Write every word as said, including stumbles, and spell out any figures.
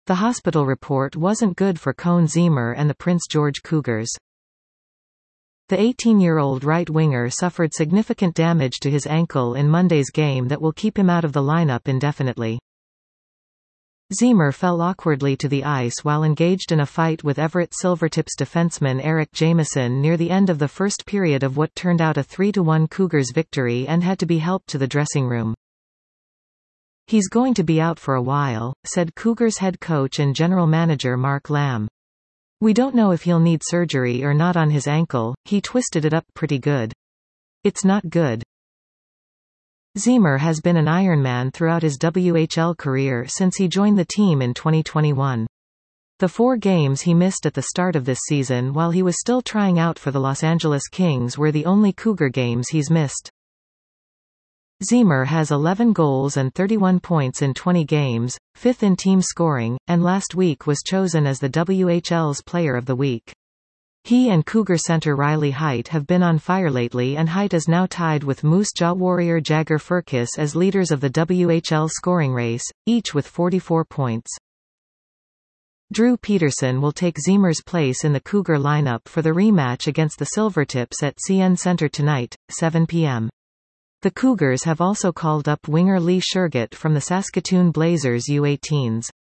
The hospital report wasn't good for Cone Zemer and the Prince George Cougars. The eighteen-year-old right winger suffered significant damage to his ankle in Monday's game that will keep him out of the lineup indefinitely. Zemer fell awkwardly to the ice while engaged in a fight with Everett Silvertips defenseman Eric Jamieson near the end of the first period of what turned out a three to one Cougars victory and had to be helped to the dressing room. "He's going to be out for a while," said Cougars head coach and general manager Mark Lamb. "We don't know if he'll need surgery or not on his ankle, he twisted it up pretty good. It's not good." Zemer has been an Ironman throughout his W H L career since he joined the team in twenty twenty-one. The four games he missed at the start of this season while he was still trying out for the Los Angeles Kings were the only Cougar games he's missed. Zemer has eleven goals and thirty-one points in twenty games, fifth in team scoring, and last week was chosen as the W H L's Player of the Week. He and Cougar center Riley Heidt have been on fire lately, and Heidt is now tied with Moose Jaw warrior Jagger Firkus as leaders of the W H L scoring race, each with forty-four points. Drew Peterson will take Zemer's place in the Cougar lineup for the rematch against the Silvertips at C N Center tonight, seven p m The Cougars have also called up winger Lee Shergitt from the Saskatoon Blazers U eighteens.